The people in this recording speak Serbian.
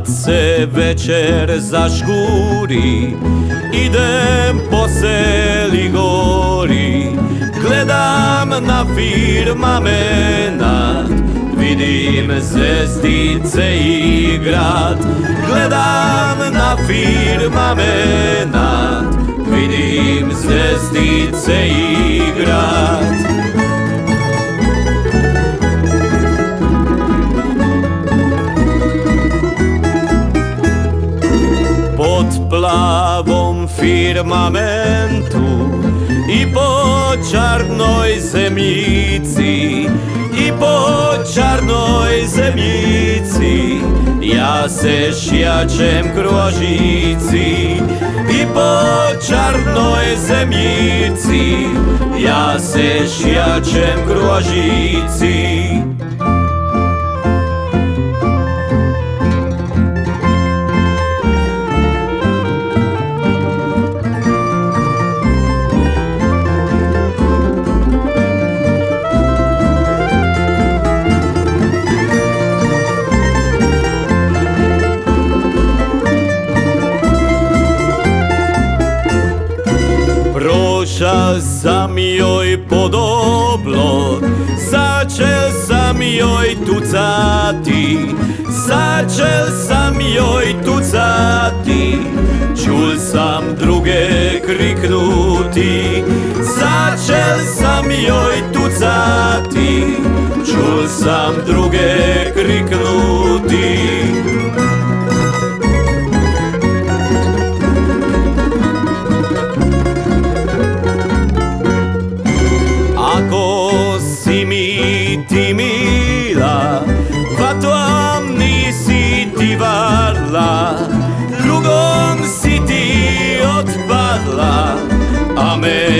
se večer zažguri, idem po seli gori, gledam na firmamenat, vidim zvezdice i grad. Gledam na firmamenat, vidim zvezdice i grad. Pod plavom firmamentu i po čarnoj zemljici, i po čarnoj zemljici, ja se šjačem krožici. I po čarnoj zemljici, ja se šjačem krožici. Prošao sam joj pod oblog, začel sam joj tucati, začel sam joj tucati, čul sam druge kriknuti. Začel sam joj tucati, čul sam druge kriknuti. Ako si mi ti mila, vatom nisi ti varla, drugom si ti otpadla, a me